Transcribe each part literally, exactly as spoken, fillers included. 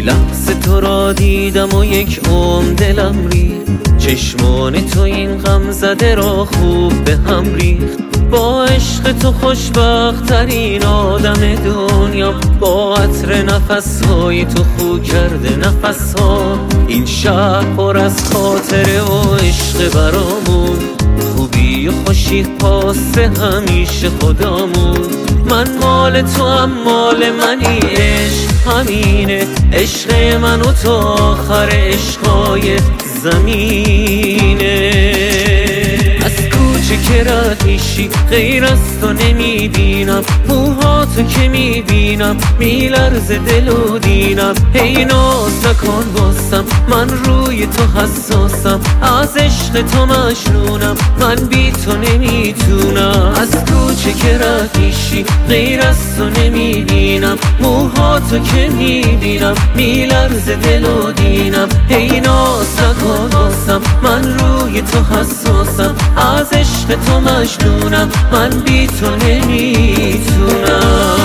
یک لحظه تو را دیدم و یک عمر دلم ریخت، چشمان تو این غم زده را خوب به هم ریخت. با عشق تو خوشبخت ترین آدم دنیا، با عطر نفسهای تو خو کرده نفسها. این شهر پر از خاطره و عشق برامون، خوبی و خوشی پاس همیشه خدامون. من مال تو هم مال منی، عشق همینه، عشق من و تو آخر عشقای زمینه. از کوچه که رد میشی غیر از تو نمیبینم، موها تو که میبینم میلرزه دل و دینم. هی ناز نکن بازم، من روی تو حساسم، از عشق تو مجنونم، من بی تو نمیتونم. از کوچه که رد میشی غیر از تو نمیبینم، موها تو که میبینم میلرزه دل و دینم. هی ناز نکن بازم، من روی تو حساسم، از عشق تو مجنونم، من بی تو نمیتونم.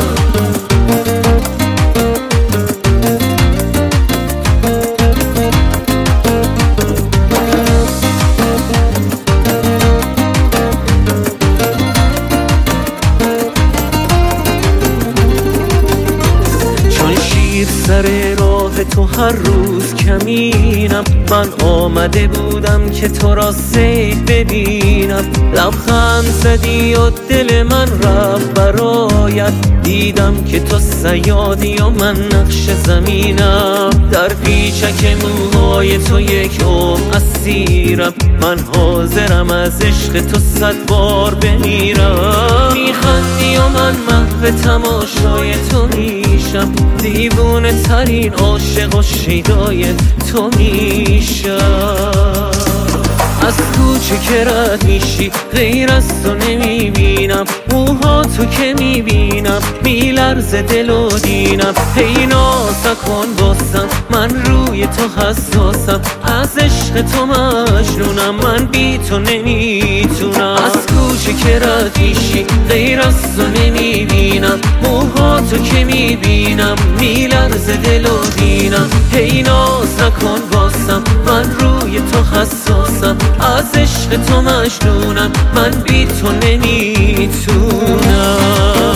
سر راه تو هر روز کمینم، من آمده بودم که تو را صید ببینم. لبخند زدی و دل من رفت برایت، دیدم که تو صیادی و من نقش زمینم. در پیچک موهای تو یک عمر اسیرم، من حاضرم از عشق تو صد بار بمیرم. میخندی و من محو تماشای تو میشم، دیوونه ترین عاشق و شیدای تو میشم. از کوچه که رد میشی غیر از تو نمیبینم، موها تو که میبینم میلرزه دل و دینم. هی ناز نکن بازم، من روی تو حساسم، از عشق تو مجنونم، من بی تو نمیتونم. از کوچه که رد میشی غیر از تو نمیبینم، موها تو که میبینم میلرزه دل و دینم. هی ناز نکن بازم، من روی تو حساسم، از عشق تو مجنونم، من بی تو نمیتونم.